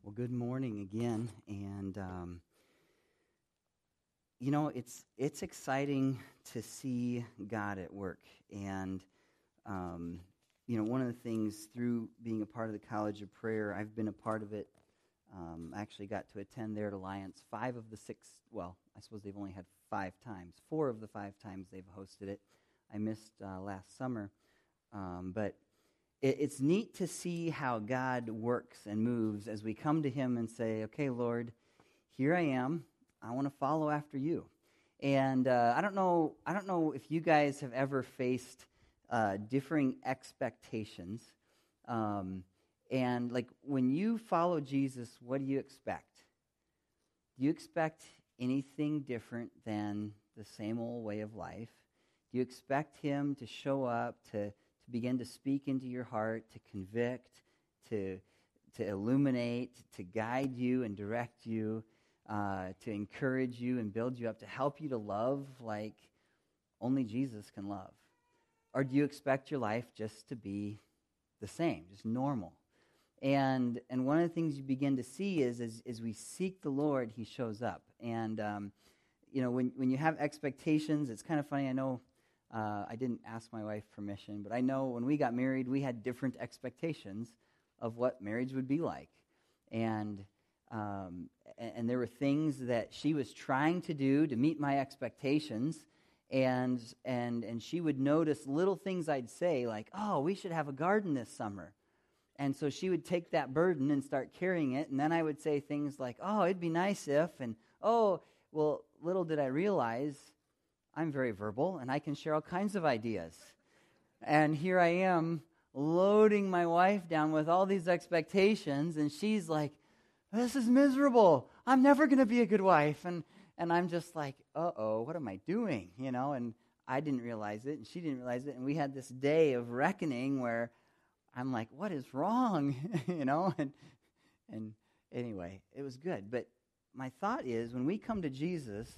Well, good morning again, and it's exciting to see God at work, and one of the things through being a part of the College of Prayer, I've been a part of it. I actually got to attend there at Alliance 5 of the 6. Well, I suppose they've only had 5 times. 4 of the 5 times they've hosted it. I missed last summer, but it's neat to see how God works and moves as we come to Him and say, okay, Lord, here I am. I want to follow after you. And I don't know if you guys have ever faced differing expectations. And like when you follow Jesus, what do you expect? Do you expect anything different than the same old way of life? Do you expect Him to show up, to begin to speak into your heart, to convict, to illuminate, to guide you and direct you, to encourage you and build you up, to help you to love like only Jesus can love? Or do you expect your life just to be the same, just normal? And one of the things you begin to see is as we seek the Lord, He shows up. And when you have expectations, it's kind of funny. I know I didn't ask my wife permission, but I know when we got married, we had different expectations of what marriage would be like. And there were things that she was trying to do to meet my expectations, and she would notice little things I'd say, like, oh, we should have a garden this summer. And so she would take that burden and start carrying it, and then I would say things like, oh, it'd be nice if, and oh, well, little did I realize I'm very verbal, and I can share all kinds of ideas. And here I am loading my wife down with all these expectations, and she's like, this is miserable. I'm never going to be a good wife. And I'm just like, uh-oh, what am I doing? And I didn't realize it, and she didn't realize it, and we had this day of reckoning where I'm like, what is wrong? And anyway, it was good. But my thought is, when we come to Jesus,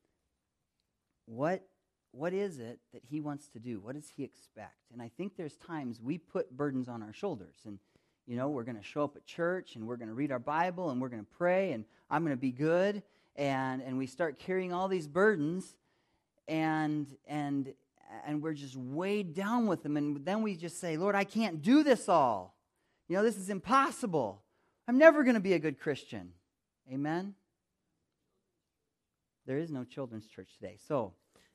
what is it that He wants to do? What does He expect? And I think there's times we put burdens on our shoulders. And, we're going to show up at church, and we're going to read our Bible, and we're going to pray, and I'm going to be good. And we start carrying all these burdens, and we're just weighed down with them. And then we just say, Lord, I can't do this all. This is impossible. I'm never going to be a good Christian. Amen? There is no children's church today. So,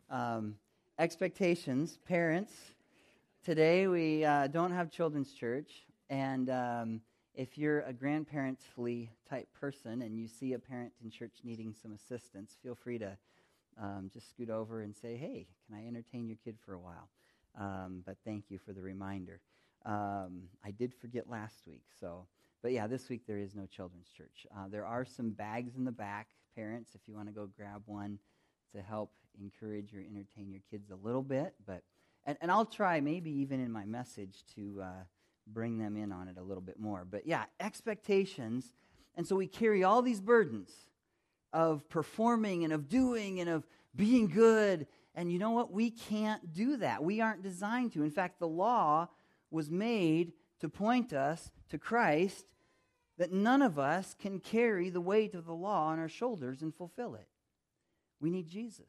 expectations, parents. Today we don't have children's church. And if you're a grandparently type person and you see a parent in church needing some assistance, feel free to just scoot over and say, hey, can I entertain your kid for a while? But thank you for the reminder. I did forget last week. But yeah, this week there is no children's church. There are some bags in the back, parents, if you want to go grab one to help encourage or entertain your kids a little bit. And I'll try maybe even in my message to bring them in on it a little bit more. But yeah, expectations. And so we carry all these burdens of performing and of doing and of being good. And you know what? We can't do that. We aren't designed to. In fact, the law was made to point us to Christ, that none of us can carry the weight of the law on our shoulders and fulfill it. We need Jesus.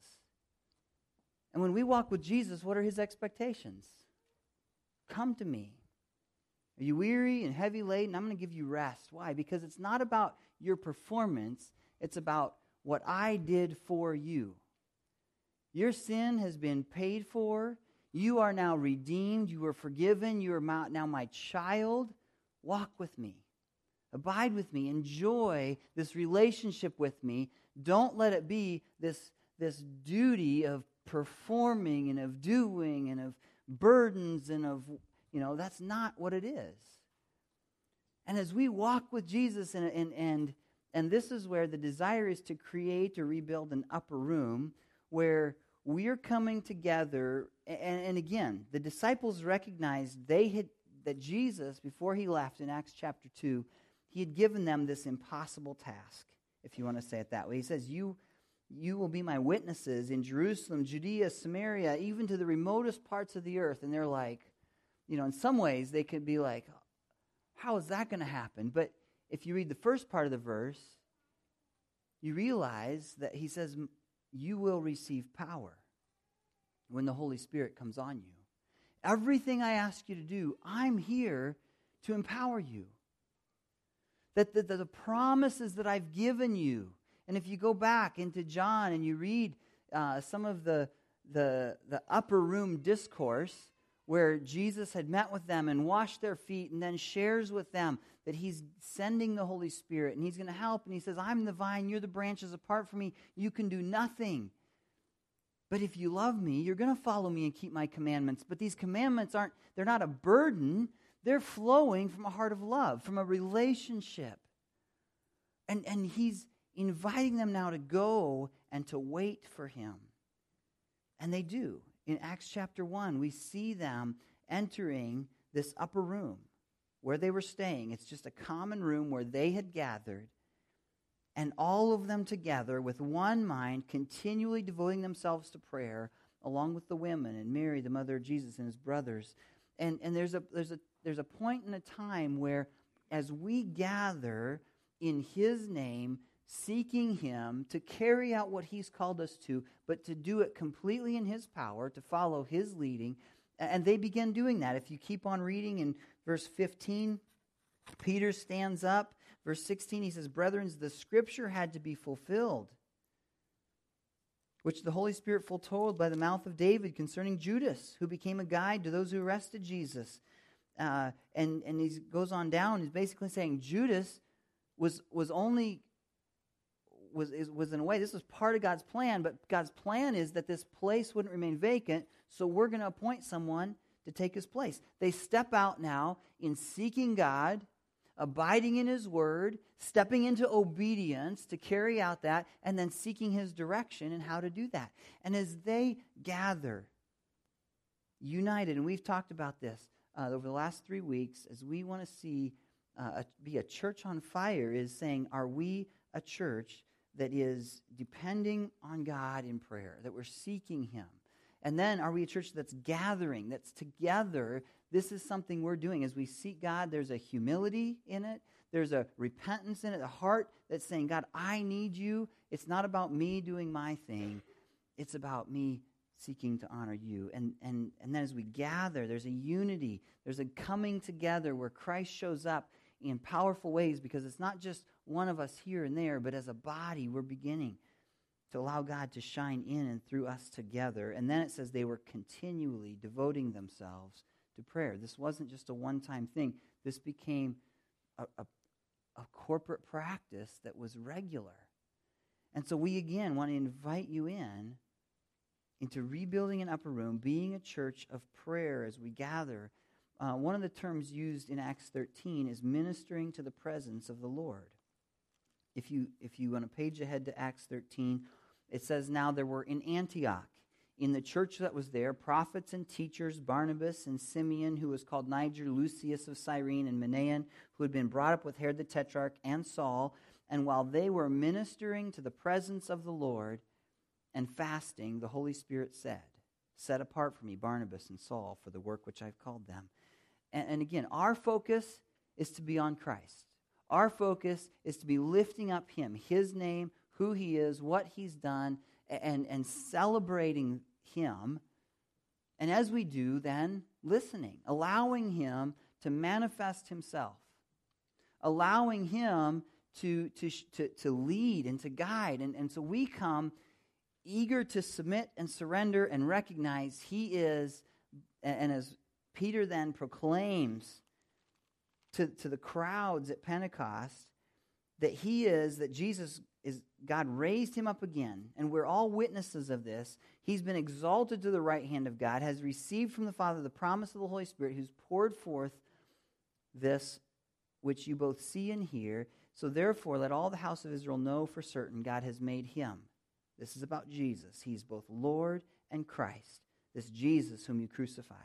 And when we walk with Jesus, what are His expectations? Come to me. Are you weary and heavy laden? I'm going to give you rest. Why? Because it's not about your performance. It's about what I did for you. Your sin has been paid for. You are now redeemed. You are forgiven. You are now my child. Walk with me. Abide with me. Enjoy this relationship with me. Don't let it be this duty of performing and of doing and of burdens and of, that's not what it is. And as we walk with Jesus, and this is where the desire is to create or rebuild an upper room where we're coming together. And again, the disciples recognized that Jesus, before He left in Acts chapter 2, He had given them this impossible task, if you want to say it that way. He says, you will be my witnesses in Jerusalem, Judea, Samaria, even to the remotest parts of the earth. And they're like, in some ways they could be like, how is that going to happen? But if you read the first part of the verse, you realize that he says, you will receive power when the Holy Spirit comes on you. Everything I ask you to do, I'm here to empower you. That the promises that I've given you, and if you go back into John and you read some of the upper room discourse where Jesus had met with them and washed their feet and then shares with them that he's sending the Holy Spirit and he's going to help. And he says, I'm the vine, you're the branches. Apart from me, you can do nothing. But if you love me, you're going to follow me and keep my commandments. But these commandments they're not a burden. They're flowing from a heart of love, from a relationship. And he's inviting them now to go and to wait for him. And they do. In Acts chapter 1, we see them entering this upper room where they were staying. It's just a common room where they had gathered. And all of them together with one mind, continually devoting themselves to prayer, along with the women and Mary, the mother of Jesus, and his brothers. And there's a point in a time where as we gather in his name, seeking him to carry out what he's called us to, but to do it completely in his power, to follow his leading. And they begin doing that. If you keep on reading in verse 15, Peter stands up. Verse 16, he says, brethren, the scripture had to be fulfilled, which the Holy Spirit foretold by the mouth of David concerning Judas, who became a guide to those who arrested Jesus. And he goes on down. He's basically saying Judas was in a way, this was part of God's plan, but God's plan is that this place wouldn't remain vacant, so we're going to appoint someone to take his place. They step out now in seeking God, abiding in his word, stepping into obedience to carry out that, and then seeking his direction and how to do that. And as they gather, united, and we've talked about this over the last 3 weeks, as we want to see be a church on fire, is saying, are we a church that is depending on God in prayer, that we're seeking him? And then are we a church that's gathering, that's together? This is something we're doing. As we seek God, there's a humility in it. There's a repentance in it, a heart that's saying, God, I need you. It's not about me doing my thing. It's about me seeking to honor you. And then as we gather, there's a unity. There's a coming together where Christ shows up in powerful ways, because it's not just one of us here and there, but as a body, we're beginning to allow God to shine in and through us together. And then it says they were continually devoting themselves to prayer. This wasn't just a one-time thing. This became a corporate practice that was regular. And so we, again, want to invite you into rebuilding an upper room, being a church of prayer as we gather. One of the terms used in Acts 13 is ministering to the presence of the Lord. If you want to page ahead to Acts 13, it says, now there were in Antioch, in the church that was there, prophets and teachers, Barnabas and Simeon, who was called Niger, Lucius of Cyrene, and Manaen, who had been brought up with Herod the Tetrarch, and Saul. And while they were ministering to the presence of the Lord and fasting, the Holy Spirit said, set apart for me Barnabas and Saul for the work which I've called them. And again, our focus is to be on Christ. Our focus is to be lifting up him, his name, who he is, what he's done, and celebrating him. And as we do, then listening, allowing him to manifest himself, allowing him to lead and to guide. And so we come eager to submit and surrender and recognize he is, and as Peter then proclaims to the crowds at Pentecost, that Jesus is, God raised him up again, and we're all witnesses of this. He's been exalted to the right hand of God, has received from the Father the promise of the Holy Spirit, who's poured forth this which you both see and hear. So therefore, let all the house of Israel know for certain God has made him. This is about Jesus. He's both Lord and Christ, this Jesus whom you crucified.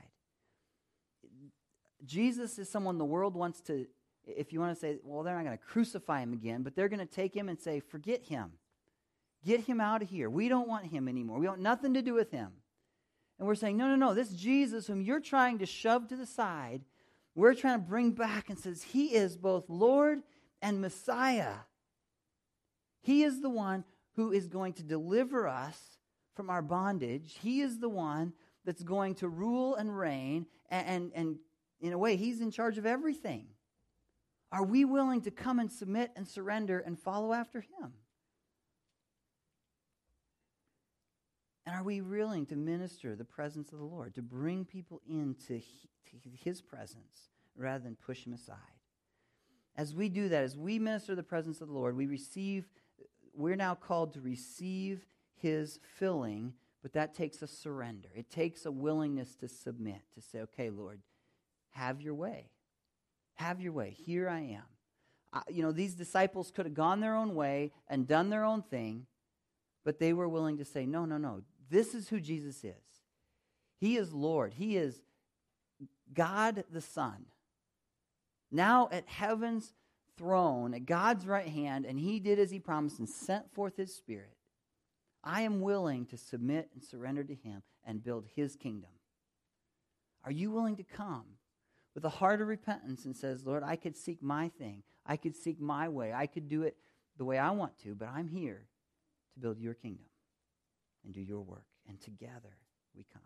Jesus is someone the world wants to, if you want to say, well, they're not going to crucify him again, but they're going to take him and say, forget him. Get him out of here. We don't want him anymore. We want nothing to do with him. And we're saying, no, this Jesus whom you're trying to shove to the side, we're trying to bring back and says, he is both Lord and Messiah. He is the one who is going to deliver us from our bondage. He is the one that's going to rule and reign, and in a way, He's in charge of everything. Are we willing to come and submit and surrender and follow after Him? And are we willing to minister the presence of the Lord, to bring people into His presence rather than push Him aside? As we do that, as we minister the presence of the Lord, we're now called to receive His filling, but that takes a surrender. It takes a willingness to submit, to say, okay, Lord, have your way. Have your way. Here I am. These disciples could have gone their own way and done their own thing, but they were willing to say, no. This is who Jesus is. He is Lord. He is God the Son. Now at heaven's throne, at God's right hand, and He did as He promised and sent forth His Spirit. I am willing to submit and surrender to Him and build His kingdom. Are you willing to come with a heart of repentance and says, Lord, I could seek my thing. I could seek my way. I could do it the way I want to, but I'm here to build your kingdom and do your work. And together we come.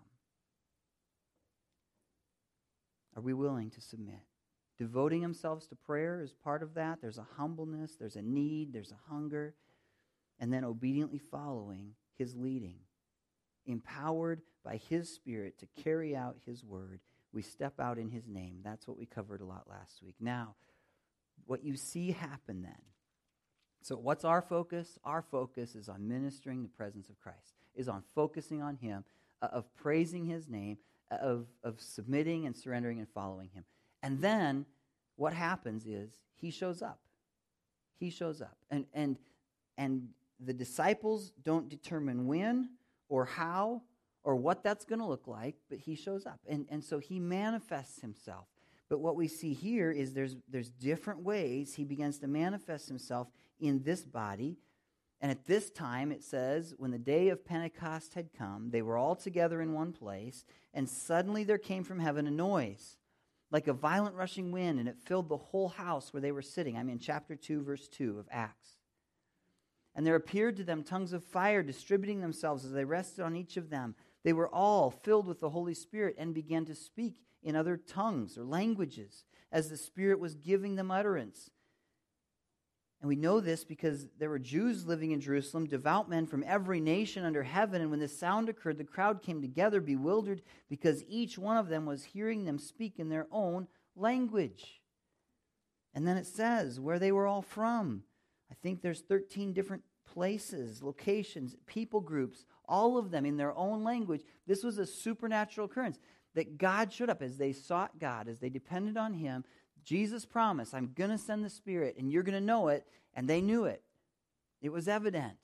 Are we willing to submit? Devoting themselves to prayer is part of that. There's a humbleness, there's a need, there's a hunger. And then obediently following His leading. Empowered by His Spirit to carry out His word. We step out in His name. That's what we covered a lot last week. Now, what you see happen then. So what's our focus? Our focus is on ministering the presence of Christ. Is on focusing on Him, of praising His name, of submitting and surrendering and following Him. And then what happens is He shows up. He shows up. And the disciples don't determine when or how or what that's going to look like, but He shows up. And so He manifests Himself. But what we see here is there's different ways He begins to manifest Himself in this body. And at this time, it says, when the day of Pentecost had come, they were all together in one place, and suddenly there came from heaven a noise, like a violent rushing wind, and it filled the whole house where they were sitting. I'm in chapter 2, verse 2 of Acts. And there appeared to them tongues of fire distributing themselves as they rested on each of them. They were all filled with the Holy Spirit and began to speak in other tongues or languages as the Spirit was giving them utterance. And we know this because there were Jews living in Jerusalem, devout men from every nation under heaven. And when this sound occurred, the crowd came together, bewildered, because each one of them was hearing them speak in their own language. And then it says where they were all from. I think there's 13 different places, locations, people groups, all of them in their own language. This was a supernatural occurrence that God showed up as they sought God, as they depended on Him. Jesus promised, I'm going to send the Spirit, and you're going to know it, and they knew it. It was evident.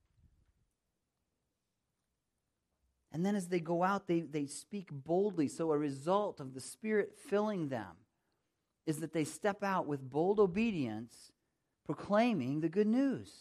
And then as they go out, they speak boldly. So a result of the Spirit filling them is that they step out with bold obedience, proclaiming the good news.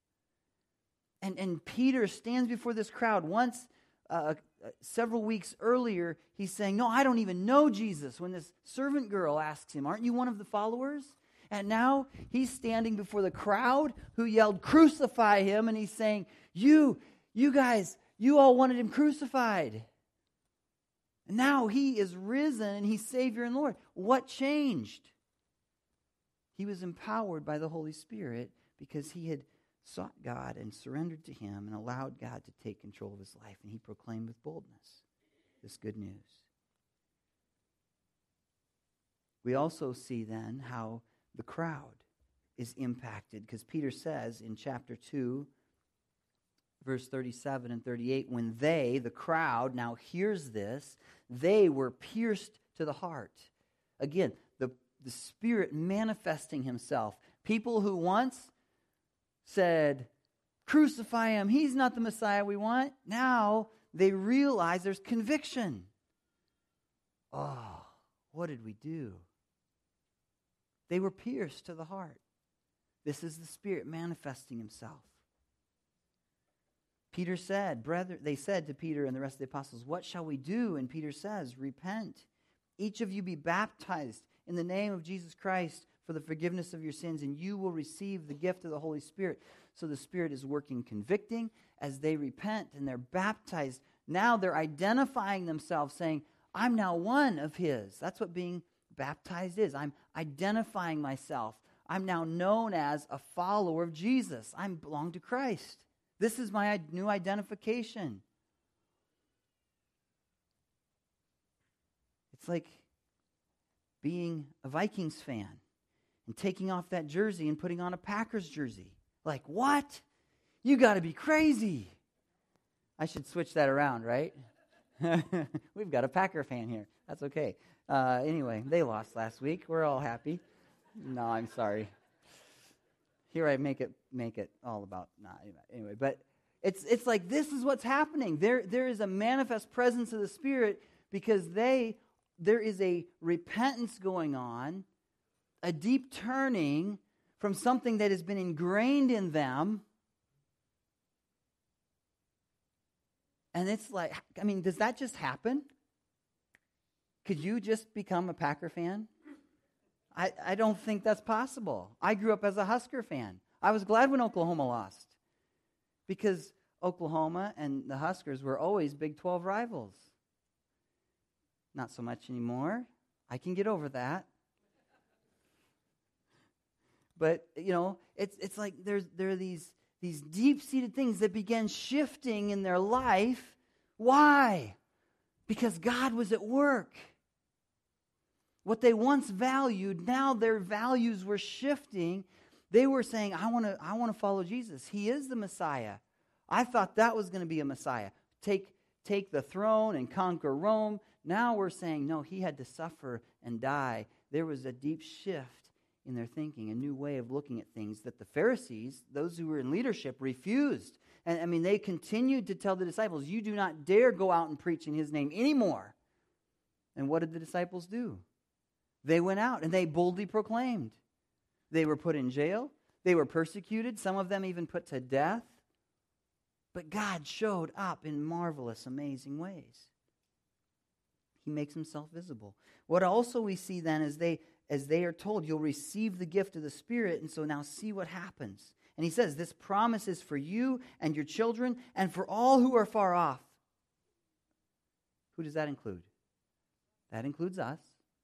And Peter stands before this crowd. Once, several weeks earlier, he's saying, no, I don't even know Jesus. When this servant girl asks him, aren't you one of the followers? And now he's standing before the crowd who yelled, crucify him. And he's saying, you guys, you all wanted him crucified. And now he is risen and he's Savior and Lord. What changed? He was empowered by the Holy Spirit because he had sought God and surrendered to Him and allowed God to take control of his life. And he proclaimed with boldness this good news. We also see then how the crowd is impacted, because Peter says in chapter 2, verse 37 and 38, when they, the crowd, now hears this, they were pierced to the heart. Again, the Spirit manifesting Himself. People who once said, crucify Him, He's not the Messiah we want. Now they realize there's conviction. Oh, what did we do? They were pierced to the heart. This is the Spirit manifesting Himself. Peter said, they said to Peter and the rest of the apostles, what shall we do? And Peter says, repent. Each of you be baptized in the name of Jesus Christ for the forgiveness of your sins, and you will receive the gift of the Holy Spirit. So the Spirit is working convicting as they repent and they're baptized. Now they're identifying themselves, saying, I'm now one of His. That's what being baptized is. I'm identifying myself. I'm now known as a follower of Jesus. I belong to Christ. This is my new identification. It's like being a Vikings fan and taking off that jersey and putting on a Packers jersey. Like, what? You got to be crazy. I should switch that around, right? We've got a Packer fan here. That's okay. Anyway, they lost last week. We're all happy. No, I'm sorry. Here I make it all about anyway. But it's like this is what's happening. There is a manifest presence of the Spirit because there is a repentance going on, a deep turning from something that has been ingrained in them. And it's like, I mean, does that just happen? Could you just become a Packer fan? I don't think that's possible. I grew up as a Husker fan. I was glad when Oklahoma lost because Oklahoma and the Huskers were always Big 12 rivals. Not so much anymore. I can get over that. But, you know, it's like there are these deep-seated things that began shifting in their life. Why? Because God was at work. What they once valued, now their values were shifting. They were saying, I want to follow Jesus. He is the Messiah. I thought that was going to be a Messiah. Take the throne and conquer Rome. Now we're saying, no, he had to suffer and die. There was a deep shift in their thinking, a new way of looking at things that the Pharisees, those who were in leadership, refused. And I mean, they continued to tell the disciples, you do not dare go out and preach in his name anymore. And what did the disciples do? They went out and they boldly proclaimed. They were put in jail. They were persecuted. Some of them even put to death. But God showed up in marvelous, amazing ways. He makes himself visible. What also we see then is as they are told, you'll receive the gift of the Spirit, and so now see what happens. And he says, this promise is for you and your children and for all who are far off. Who does that include? That includes us.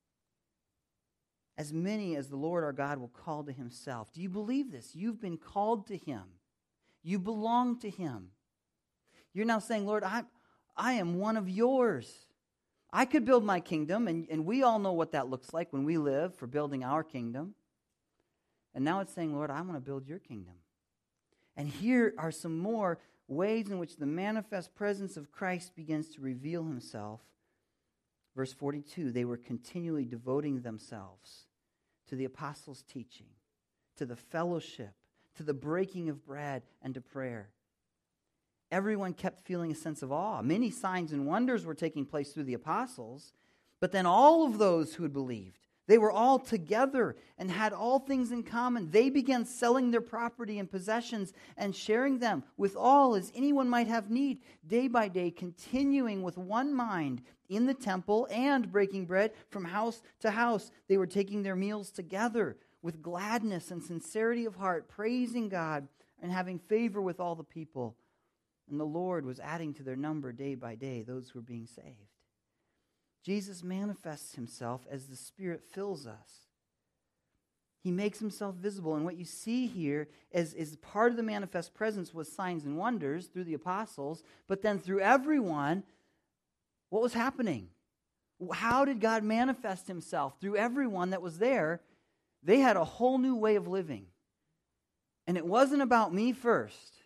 As many as the Lord our God will call to himself. Do you believe this? You've been called to him. You belong to him. You're now saying, Lord, I am one of yours. I could build my kingdom, and we all know what that looks like when we live for building our kingdom. And now it's saying, Lord, I want to build your kingdom. And here are some more ways in which the manifest presence of Christ begins to reveal himself. Verse 42, they were continually devoting themselves to the apostles' teaching, to the fellowship, to the breaking of bread, and to prayer. Everyone kept feeling a sense of awe. Many signs and wonders were taking place through the apostles, but then all of those who had believed, they were all together and had all things in common. They began selling their property and possessions and sharing them with all as anyone might have need, day by day, continuing with one mind in the temple and breaking bread from house to house. They were taking their meals together with gladness and sincerity of heart, praising God and having favor with all the people. And the Lord was adding to their number day by day those who were being saved. Jesus manifests himself as the Spirit fills us. He makes himself visible. And what you see here is part of the manifest presence was signs and wonders through the apostles, but then through everyone, what was happening? How did God manifest himself? Through everyone that was there, they had a whole new way of living. And it wasn't about me first.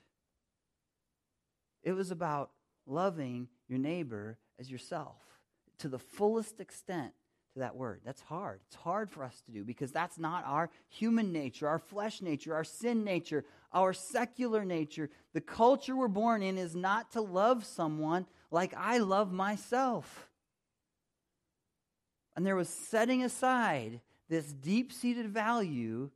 It was about loving your neighbor as yourself to the fullest extent to that word. That's hard. It's hard for us to do because that's not our human nature, our flesh nature, our sin nature, our secular nature. The culture we're born in is not to love someone like I love myself. And there was setting aside this deep-seated value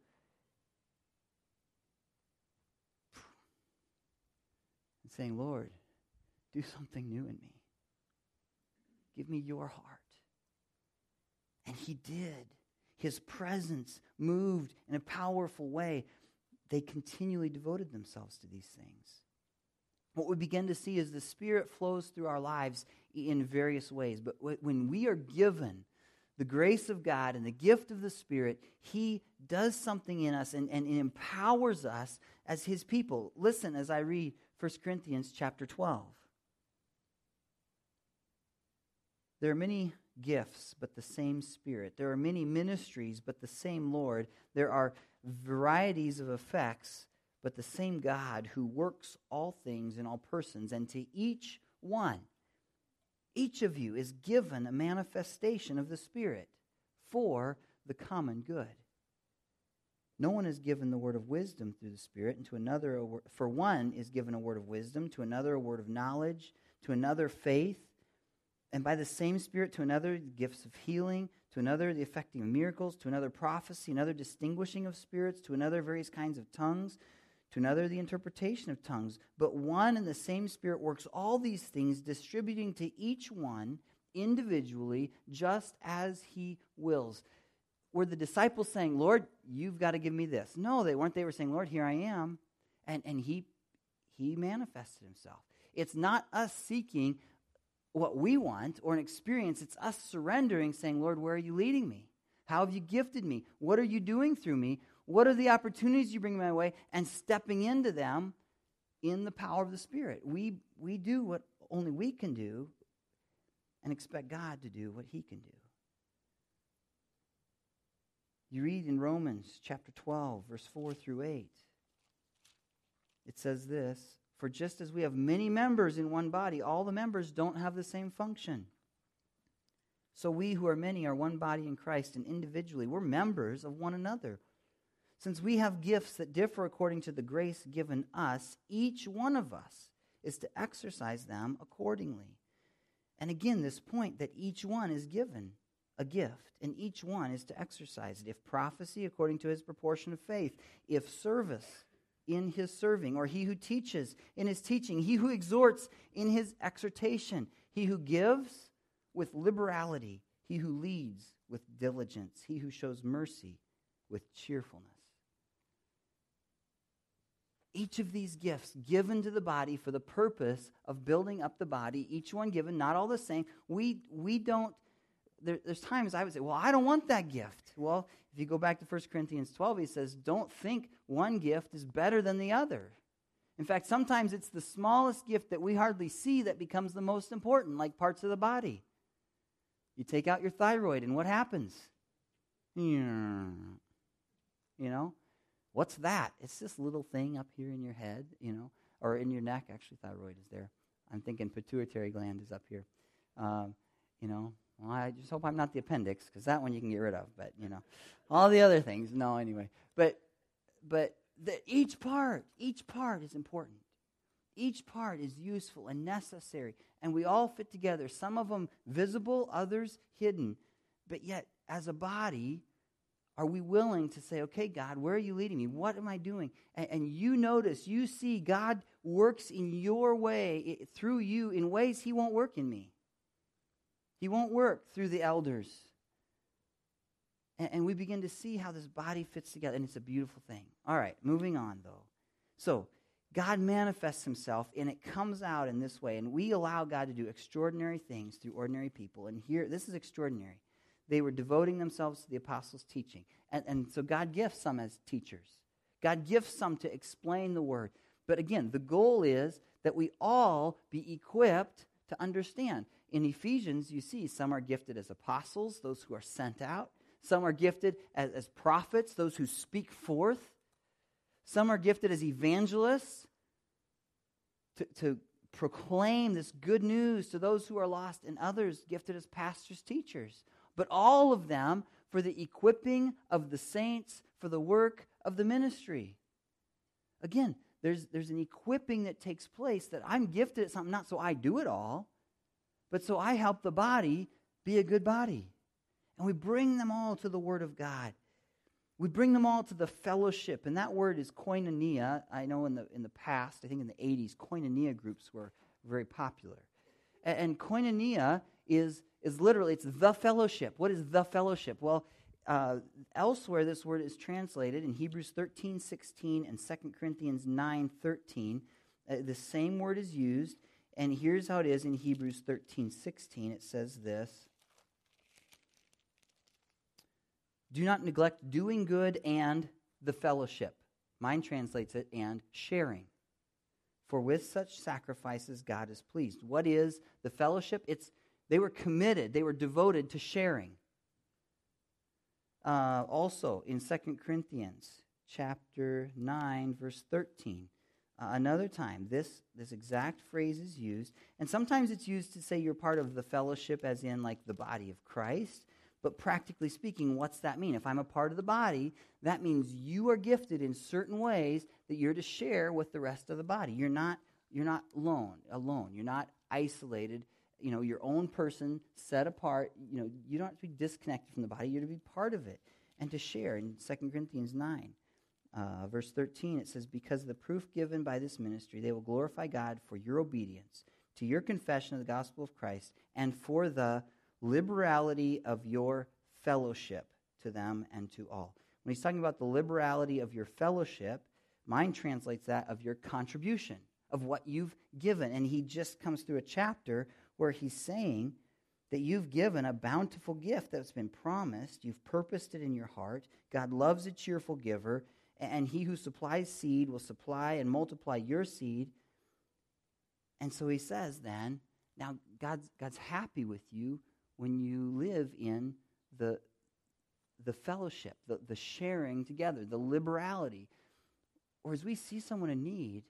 and saying, Lord, do something new in me. Give me your heart. And he did. His presence moved in a powerful way. They continually devoted themselves to these things. What we begin to see is the Spirit flows through our lives in various ways. But when we are given the grace of God and the gift of the Spirit, He does something in us and empowers us as His people. Listen as I read 1 Corinthians chapter 12. There are many gifts, but the same Spirit. There are many ministries, but the same Lord. There are varieties of effects, but the same God who works all things in all persons. And to each one, each of you is given a manifestation of the Spirit for the common good. No one is given the word of wisdom through the Spirit, and to another, for one is given a word of wisdom, to another a word of knowledge, to another faith, and by the same Spirit to another gifts of healing, to another the effecting of miracles, to another prophecy, another distinguishing of spirits, to another various kinds of tongues, to another the interpretation of tongues. But one and the same Spirit works all these things, distributing to each one individually just as He wills. Were the disciples saying, Lord, you've got to give me this? No, they weren't. They were saying, Lord, here I am. And He manifested Himself. It's not us seeking what we want or an experience. It's us surrendering, saying, Lord, where are you leading me? How have you gifted me? What are you doing through me? What are the opportunities you bring my way? And stepping into them in the power of the Spirit. We do what only we can do and expect God to do what He can do. You read in Romans chapter 12, verse 4 through 8. It says this, for just as we have many members in one body, all the members don't have the same function. So we who are many are one body in Christ, and individually we're members of one another. Since we have gifts that differ according to the grace given us, each one of us is to exercise them accordingly. And again, this point that each one is given a gift, and each one is to exercise it. If prophecy, according to his proportion of faith. If service, in his serving, or he who teaches in his teaching, he who exhorts in his exhortation, he who gives with liberality, he who leads with diligence, he who shows mercy with cheerfulness. Each of these gifts given to the body for the purpose of building up the body, each one given, not all the same. We don't, there's times I would say, well, I don't want that gift. Well, if you go back to 1 Corinthians 12, he says, don't think one gift is better than the other. In fact, sometimes it's the smallest gift that we hardly see that becomes the most important, like parts of the body. You take out your thyroid, and what happens? You know? What's that? It's this little thing up here in your head, or in your neck. Actually, thyroid is there. I'm thinking pituitary gland is up here. Well, I just hope I'm not the appendix, because that one you can get rid of. But, all the other things, no, anyway. But each part is important. Each part is useful and necessary, and we all fit together. Some of them visible, others hidden. But yet, as a body, are we willing to say, okay, God, where are you leading me? What am I doing? And you notice, you see God works in your way, through you, in ways He won't work in me. He won't work through the elders. And we begin to see how this body fits together, and it's a beautiful thing. All right, moving on, though. So, God manifests Himself, and it comes out in this way, and we allow God to do extraordinary things through ordinary people. And here, this is extraordinary. They were devoting themselves to the apostles' teaching. And so God gifts some as teachers. God gifts some to explain the word. But again, the goal is that we all be equipped to understand. In Ephesians, you see, some are gifted as apostles, those who are sent out. Some are gifted as prophets, those who speak forth. Some are gifted as evangelists to proclaim this good news to those who are lost, and others gifted as pastors, teachers. But all of them for the equipping of the saints for the work of the ministry. Again, there's an equipping that takes place, that I'm gifted at something, not so I do it all, but so I help the body be a good body. And we bring them all to the Word of God. We bring them all to the fellowship, and that word is koinonia. I know in the past, I think in the 80s, koinonia groups were very popular. And koinonia is literally, it's the fellowship. What is the fellowship? Well, Elsewhere, this word is translated in Hebrews 13:16 and 2 Corinthians 9:13. The same word is used, and here's how it is in Hebrews 13:16. It says this: "Do not neglect doing good and the fellowship." Mine translates it, "and sharing. For with such sacrifices God is pleased." What is the fellowship? They were committed, they were devoted to sharing. Also in 2 Corinthians chapter 9, verse 13, another time, this exact phrase is used. And sometimes it's used to say you're part of the fellowship as in like the body of Christ. But practically speaking, what's that mean? If I'm a part of the body, that means you are gifted in certain ways that you're to share with the rest of the body. You're not alone. You're not isolated. Your own person, set apart. You don't have to be disconnected from the body. You're to be part of it and to share. In 2 Corinthians 9, verse 13, it says, "Because of the proof given by this ministry, they will glorify God for your obedience to your confession of the gospel of Christ and for the liberality of your fellowship to them and to all." When he's talking about the liberality of your fellowship, mine translates that of your contribution, of what you've given. And he just comes through a chapter where he's saying that you've given a bountiful gift that's been promised. You've purposed it in your heart. God loves a cheerful giver, and he who supplies seed will supply and multiply your seed. And so he says then, now God's happy with you when you live in the fellowship, the sharing together, the liberality. Or as we see someone in need,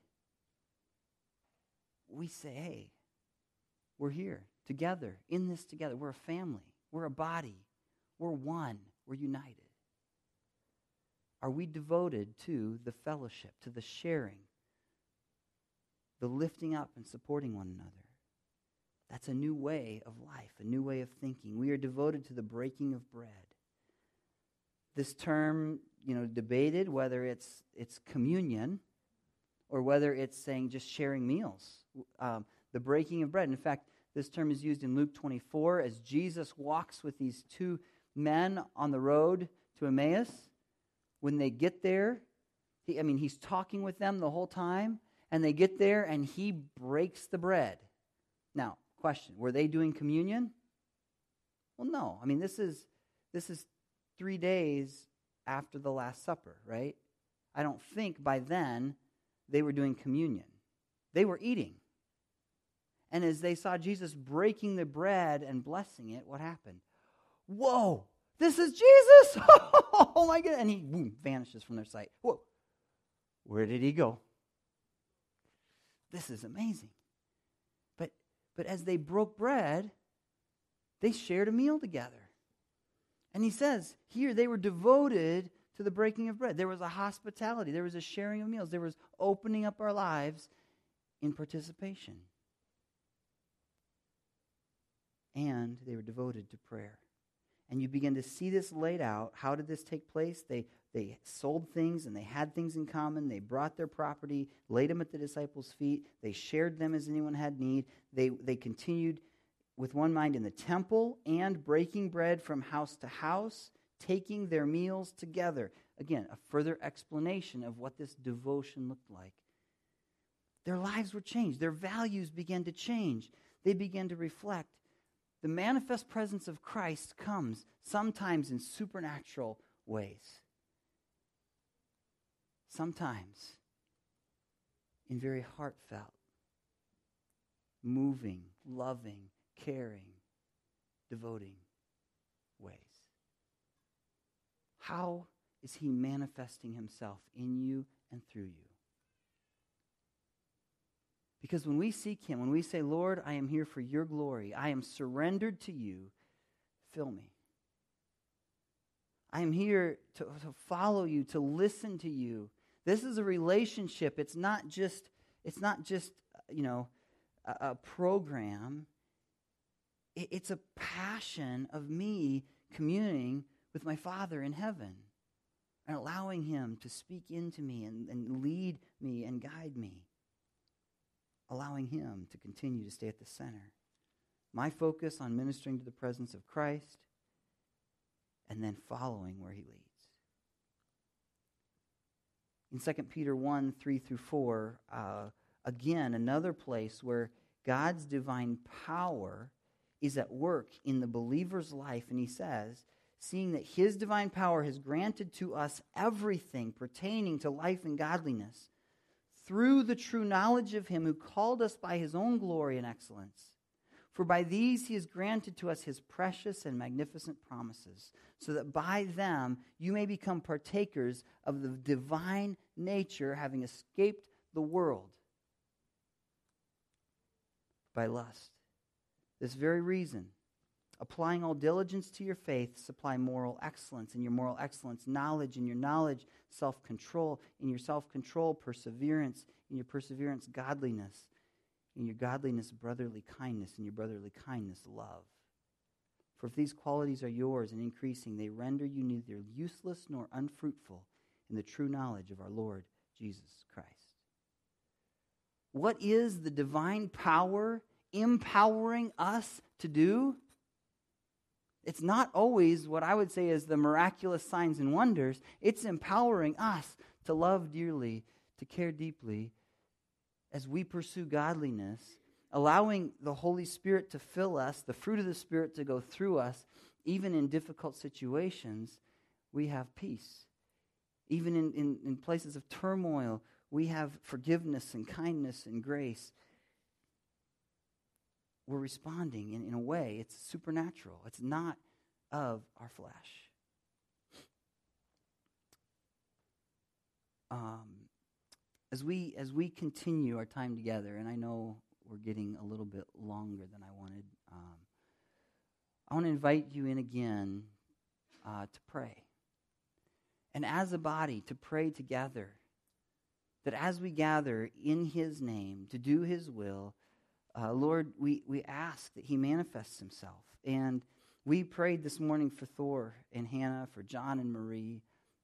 we say, hey, we're here together, in this together. We're a family. We're a body. We're one. We're united. Are we devoted to the fellowship, to the sharing, the lifting up and supporting one another? That's a new way of life, a new way of thinking. We are devoted to the breaking of bread. This term, debated whether it's communion or whether it's saying just sharing meals. The breaking of bread. In fact, this term is used in Luke 24 as Jesus walks with these two men on the road to Emmaus. When they get there, he's talking with them the whole time, and they get there and he breaks the bread. Now, question, were they doing communion? Well, no. This is 3 days after the Last Supper, right? I don't think by then they were doing communion. They were eating. And as they saw Jesus breaking the bread and blessing it, what happened? Whoa, this is Jesus! Oh my God. And he vanishes from their sight. Whoa, where did he go? This is amazing. But as they broke bread, they shared a meal together. And he says, here they were devoted to the breaking of bread. There was a hospitality. There was a sharing of meals. There was opening up our lives in participation. And they were devoted to prayer. And you begin to see this laid out. How did this take place? They sold things and they had things in common. They brought their property, laid them at the disciples' feet. They shared them as anyone had need. They continued with one mind in the temple and breaking bread from house to house, taking their meals together. Again, a further explanation of what this devotion looked like. Their lives were changed. Their values began to change. They began to reflect. The manifest presence of Christ comes sometimes in supernatural ways. Sometimes in very heartfelt, moving, loving, caring, devoting ways. How is he manifesting himself in you and through you? Because when we seek him, when we say, Lord, I am here for your glory, I am surrendered to you, fill me. I am here to follow you, to listen to you. This is a relationship. It's not just a program. It's a passion of me communing with my Father in heaven and allowing him to speak into me and lead me and guide me. Allowing him to continue to stay at the center. My focus on ministering to the presence of Christ and then following where he leads. In 2 Peter 1, 3 through 4, again, another place where God's divine power is at work in the believer's life. And he says, seeing that his divine power has granted to us everything pertaining to life and godliness, through the true knowledge of him who called us by his own glory and excellence. For by these he has granted to us his precious and magnificent promises, so that by them you may become partakers of the divine nature, having escaped the world by lust. This very reason, applying all diligence to your faith, supply moral excellence. In your moral excellence, knowledge. In your knowledge, self-control. In your self-control, perseverance. In your perseverance, godliness. In your godliness, brotherly kindness. In your brotherly kindness, love. For if these qualities are yours and increasing, they render you neither useless nor unfruitful in the true knowledge of our Lord Jesus Christ. What is the divine power empowering us to do? It's not always what I would say is the miraculous signs and wonders. It's empowering us to love dearly, to care deeply as we pursue godliness, allowing the Holy Spirit to fill us, the fruit of the Spirit to go through us. Even in difficult situations, we have peace. Even in places of turmoil, we have forgiveness and kindness and grace. We're responding in a way, it's supernatural. It's not of our flesh. As we continue our time together, and I know we're getting a little bit longer than I wanted, I want to invite you in again to pray. And as a body, to pray together. That as we gather in his name to do his will, Lord, we ask that he manifests himself. And we prayed this morning for Thor and Hannah, for John and Marie.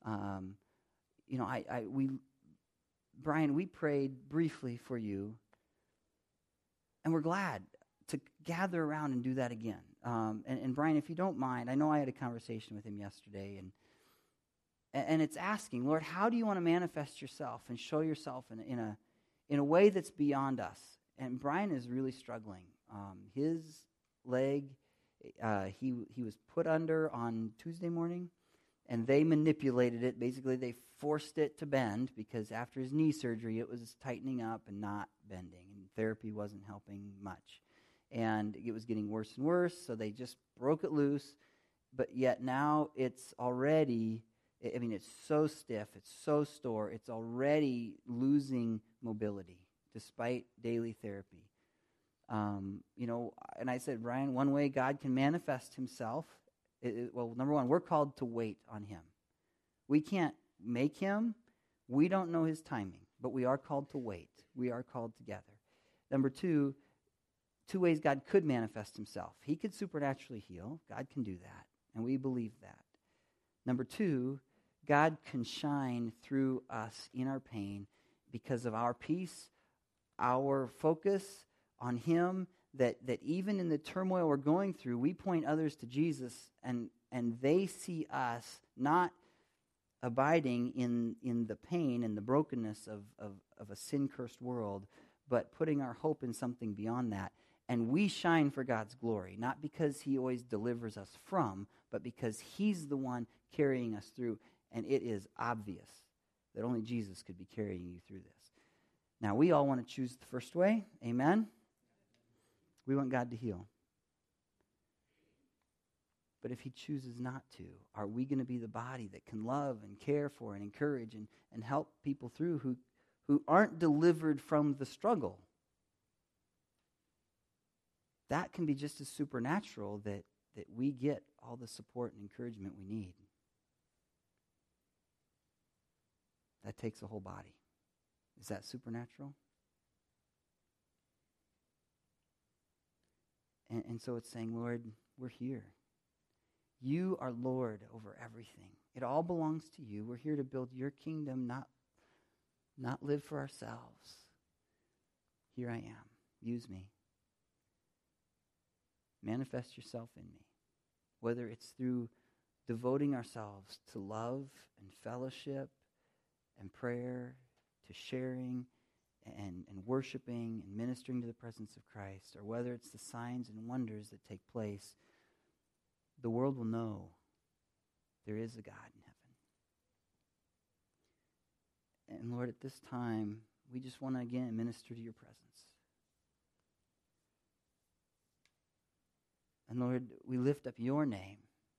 Brian, we prayed briefly for you. And we're glad to gather around and do that again. And Brian, if you don't mind, I know I had a conversation with him yesterday, and it's asking, Lord, how do you want to manifest yourself and show yourself in a way that's beyond us? And Brian is really struggling. His leg, he was put under on Tuesday morning, and they manipulated it. Basically, they forced it to bend because after his knee surgery, it was tightening up and not bending, and therapy wasn't helping much. And it was getting worse and worse, so they just broke it loose. But yet now it's already, it's so stiff, it's so sore, it's already losing mobility despite daily therapy. And I said, Brian, one way God can manifest himself, number one, we're called to wait on him. We can't make him. We don't know his timing, but we are called to wait. We are called together. Number two ways God could manifest himself. He could supernaturally heal. God can do that, and we believe that. Number two, God can shine through us in our pain because of our peace, our focus on him, that even in the turmoil we're going through, we point others to Jesus, and they see us not abiding in the pain and the brokenness of a sin-cursed world, but putting our hope in something beyond that. And we shine for God's glory, not because he always delivers us from, but because he's the one carrying us through. And it is obvious that only Jesus could be carrying you through this. Now, we all want to choose the first way. Amen? We want God to heal. But if he chooses not to, are we going to be the body that can love and care for and encourage and help people through who aren't delivered from the struggle? That can be just as supernatural that we get all the support and encouragement we need. That takes a whole body. Is that supernatural? And so it's saying, Lord, we're here. You are Lord over everything. It all belongs to you. We're here to build your kingdom, not live for ourselves. Here I am. Use me. Manifest yourself in me. Whether it's through devoting ourselves to love and fellowship and prayer, to sharing and worshiping and ministering to the presence of Christ, or whether it's the signs and wonders that take place, the world will know there is a God in heaven. And Lord, at this time, we just want to again minister to your presence. And Lord, we lift up your name.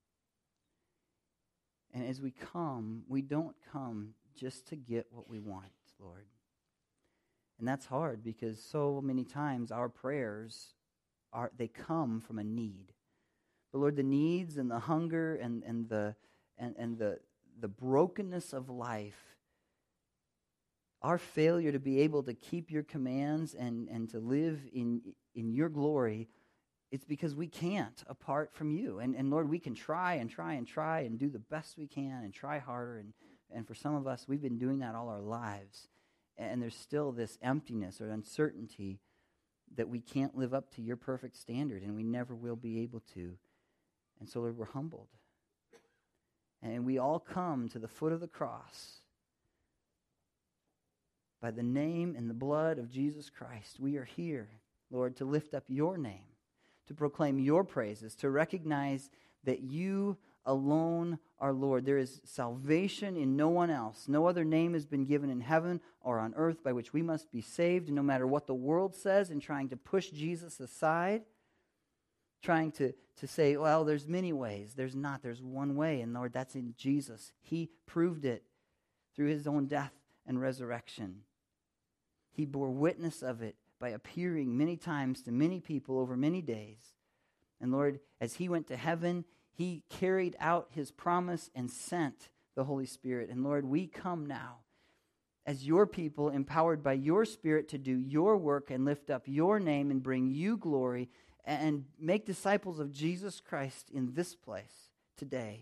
And as we come, we don't come just to get what we want, Lord. And that's hard because so many times our prayers they come from a need. But Lord, the needs and the hunger and the brokenness of life, our failure to be able to keep your commands and to live in your glory, it's because we can't apart from you. And Lord, we can try and do the best we can and try harder. And for some of us, we've been doing that all our lives. And there's still this emptiness or uncertainty that we can't live up to your perfect standard, and we never will be able to. And so, Lord, we're humbled. And we all come to the foot of the cross. By the name and the blood of Jesus Christ, we are here, Lord, to lift up your name, to proclaim your praises, to recognize that you alone are Lord. There is salvation in no one else. No other name has been given in heaven or on earth by which we must be saved. And no matter what the world says in trying to push Jesus aside, trying to say, well, there's many ways. There's not. There's one way. And Lord, that's in Jesus. He proved it through his own death and resurrection. He bore witness of it by appearing many times to many people over many days. And Lord, as he went to heaven, he carried out his promise and sent the Holy Spirit. And Lord, we come now as your people, empowered by your Spirit to do your work and lift up your name and bring you glory and make disciples of Jesus Christ in this place today.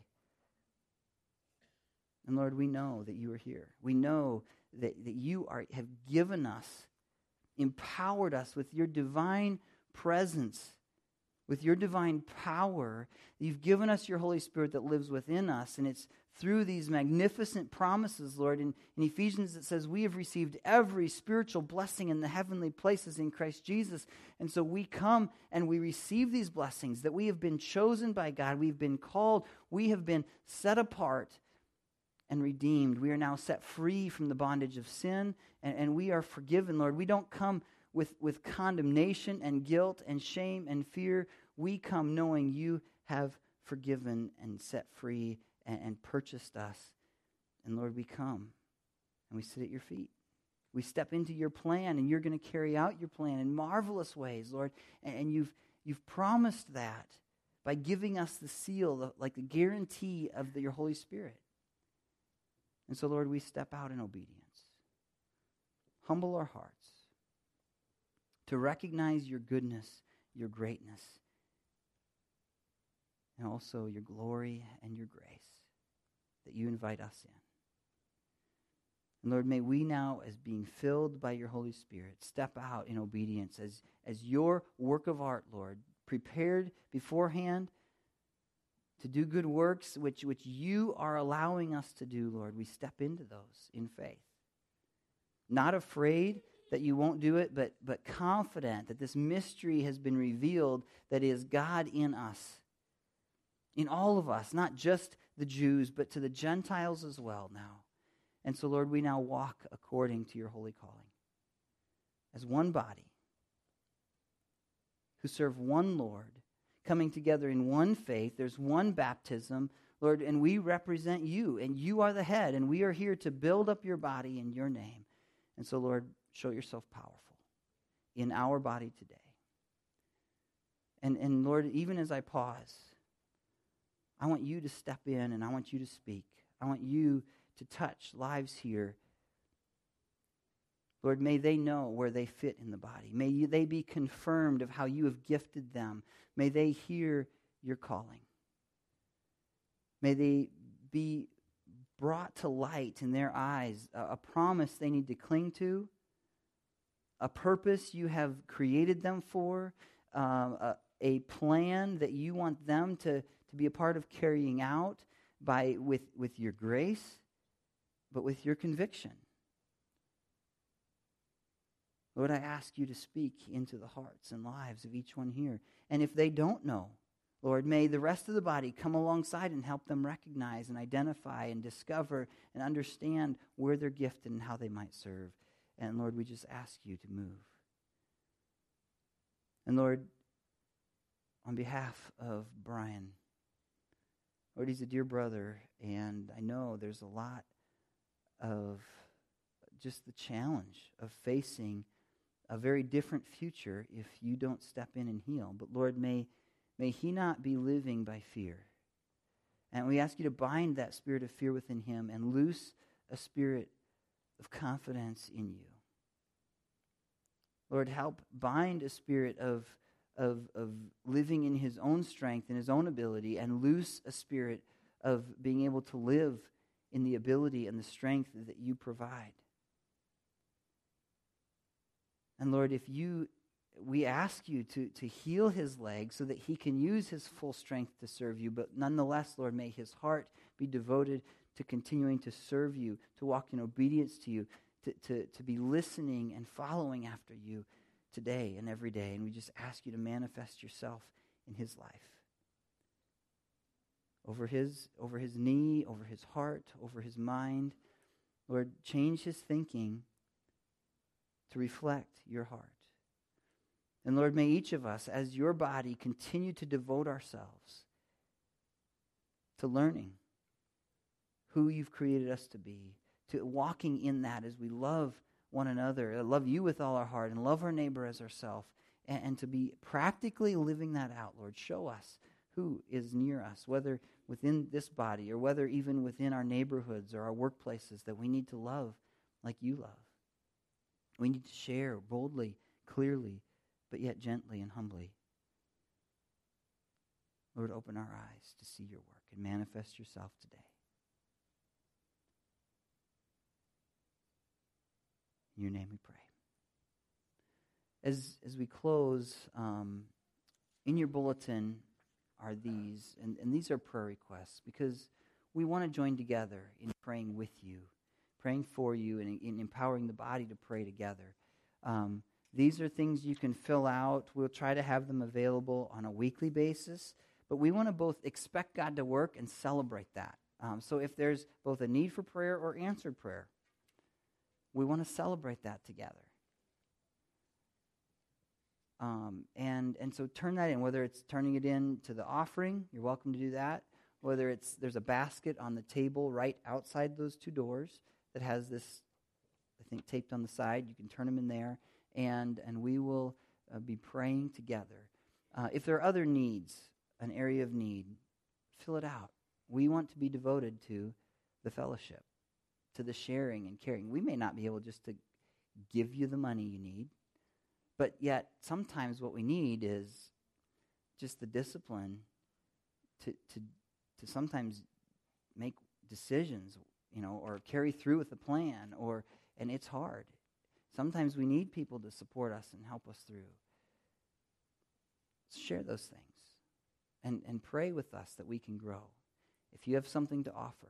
And Lord, we know that you are here. We know that you have given us, empowered us with your divine presence, with your divine power. You've given us your Holy Spirit that lives within us, and it's through these magnificent promises, Lord. In Ephesians it says we have received every spiritual blessing in the heavenly places in Christ Jesus. And so we come and we receive these blessings, that we have been chosen by God, we've been called, we have been set apart and redeemed. We are now set free from the bondage of sin, and we are forgiven, Lord. We don't come with condemnation and guilt and shame and fear. We come knowing you have forgiven and set free and purchased us. And Lord, we come and we sit at your feet. We step into your plan, and you're going to carry out your plan in marvelous ways, Lord. And you've promised that by giving us the seal, like the guarantee of your Holy Spirit. And so, Lord, we step out in obedience. Humble our hearts to recognize your goodness, your greatness, and also your glory and your grace that you invite us in. And Lord, may we now, as being filled by your Holy Spirit, step out in obedience as your work of art, Lord, prepared beforehand to do good works which you are allowing us to do, Lord. We step into those in faith. Not afraid that you won't do it, but confident that this mystery has been revealed, that is God in us, in all of us, not just the Jews, but to the Gentiles as well now. And so, Lord, we now walk according to your holy calling as one body who serve one Lord, coming together in one faith. There's one baptism, Lord, and we represent you, and you are the head, and we are here to build up your body in your name. And so, Lord, show yourself powerful in our body today. And Lord, even as I pause, I want you to step in and I want you to speak. I want you to touch lives here. Lord, may they know where they fit in the body. May they be confirmed of how you have gifted them. May they hear your calling. May they be brought to light in their eyes, a promise they need to cling to, a purpose you have created them for, a plan that you want them to be a part of carrying out. with your grace, but with your conviction. Lord, I ask you to speak into the hearts and lives of each one here. And if they don't know, Lord, may the rest of the body come alongside and help them recognize and identify and discover and understand where they're gifted and how they might serve. And Lord, we just ask you to move. And Lord, on behalf of Brian, Lord, he's a dear brother, and I know there's a lot of just the challenge of facing a very different future if you don't step in and heal. But Lord, may he not be living by fear. And we ask you to bind that spirit of fear within him and loose a spirit of confidence in you. Lord, help bind a spirit of living in his own strength and his own ability, and loose a spirit of being able to live in the ability and the strength that you provide. And Lord, we ask you to heal his leg so that he can use his full strength to serve you. But nonetheless, Lord, may his heart be devoted to continuing to serve you, to walk in obedience to you, to be listening and following after you today and every day. And we just ask you to manifest yourself in his life. Over his knee, over his heart, over his mind. Lord, change his thinking to reflect your heart. And Lord, may each of us, as your body, continue to devote ourselves to learning who you've created us to be, to walking in that as we love one another, love you with all our heart, and love our neighbor as ourselves, and to be practically living that out, Lord. Show us who is near us, whether within this body or whether even within our neighborhoods or our workplaces, that we need to love like you love. We need to share boldly, clearly, but yet gently and humbly. Lord, open our eyes to see your work and manifest yourself today. In your name we pray. As we close, in your bulletin are these, and these are prayer requests, because we want to join together in praying with you, praying for you, and in empowering the body to pray together. These are things you can fill out. We'll try to have them available on a weekly basis, but we want to both expect God to work and celebrate that. So if there's both a need for prayer or answered prayer, we want to celebrate that together. And so turn that in, whether it's turning it in to the offering, you're welcome to do that. Whether there's a basket on the table right outside those two doors that has this, I think, taped on the side. You can turn them in there, and we will be praying together. If there are other needs, an area of need, fill it out. We want to be devoted to the fellowship, to the sharing and caring. We may not be able just to give you the money you need, but yet sometimes what we need is just the discipline to sometimes make decisions, or carry through with a plan, and it's hard. Sometimes we need people to support us and help us through. Share those things and pray with us that we can grow. If you have something to offer,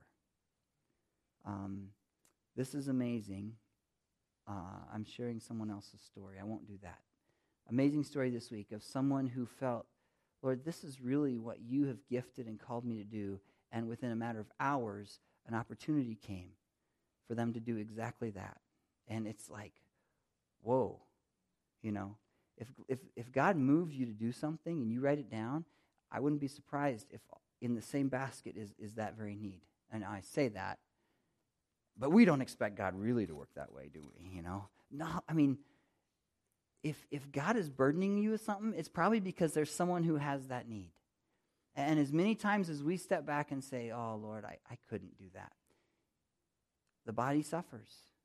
this is amazing. I'm sharing someone else's story. I won't do that. Amazing story this week of someone who felt, Lord, this is really what you have gifted and called me to do. And within a matter of hours, an opportunity came for them to do exactly that. And it's like, whoa, if God moves you to do something and you write it down, I wouldn't be surprised if in the same basket is that very need. And I say that, but we don't expect God really to work that way, do we? No, I mean, if God is burdening you with something, it's probably because there's someone who has that need. And as many times as we step back and say, oh, Lord, I couldn't do that, the body suffers.